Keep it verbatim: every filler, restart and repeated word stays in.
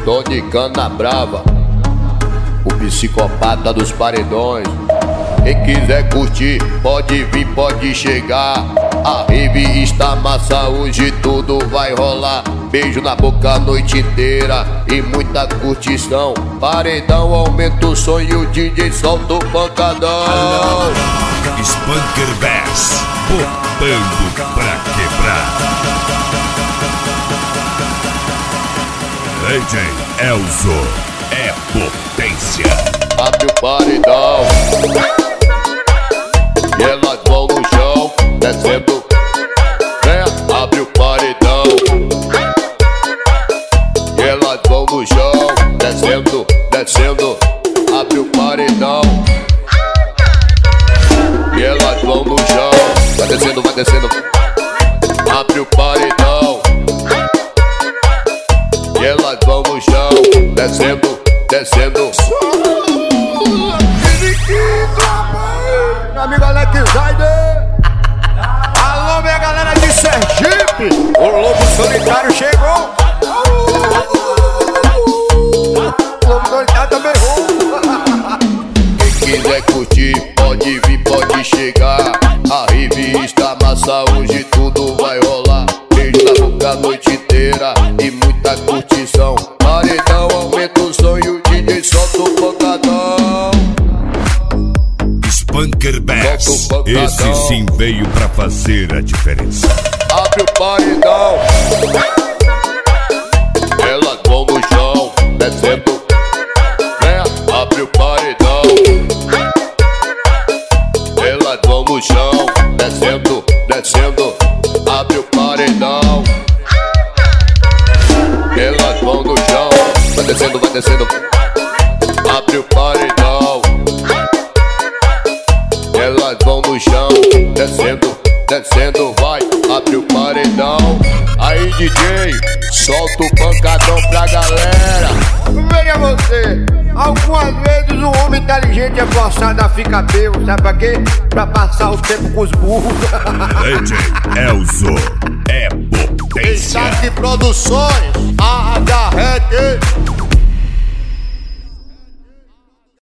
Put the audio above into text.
Tô de cana brava, o psicopata dos paredões. Quem quiser curtir, pode vir, pode chegar. A rave está massa, hoje tudo vai rolar. Beijo na boca a noite inteira e muita curtição. Paredão aumenta o som e o D J solta o pancadão. Spanker Bass, botando pra quebrar. D J Elzo é potência. Abre o paredão e elas vão no chão, descendo. É, abre o paredão e elas vão no chão, descendo, descendo. Abre o paredão e elas vão no chão, vai descendo, vai descendo. Abre o paredão e elas vão no chão, descendo, descendo. Meu amigo Alex Zayder. Alô, minha galera de Sergipe. O Lobo Solitário chegou. O Lobo Solitário também errou. Quem quiser curtir, pode vir, pode chegar. A rave está massa, hoje tudo vai rolar. Beijo na boca a noite inteira e muita curtição. Paredão aumenta o som e o D J solta o pancadão. Spanker Bass, esse sim veio pra fazer a diferença. Abre o paredão, elas vão no chão, descendo. É, abre o paredão, elas vão no chão, descendo, descendo. Abre o paredão, elas vão no chão, vai descendo, vai descendo. Abre o paredão, elas vão no chão, descendo, descendo, vai, abre o paredão. Aí D J, solta o pancadão pra galera. Veja você, algumas vezes o homem inteligente é forçado a ficar bêbado, sabe pra quê? Pra passar o tempo com os burros. D J Elzo é potência. Destaque Produções, a H R T.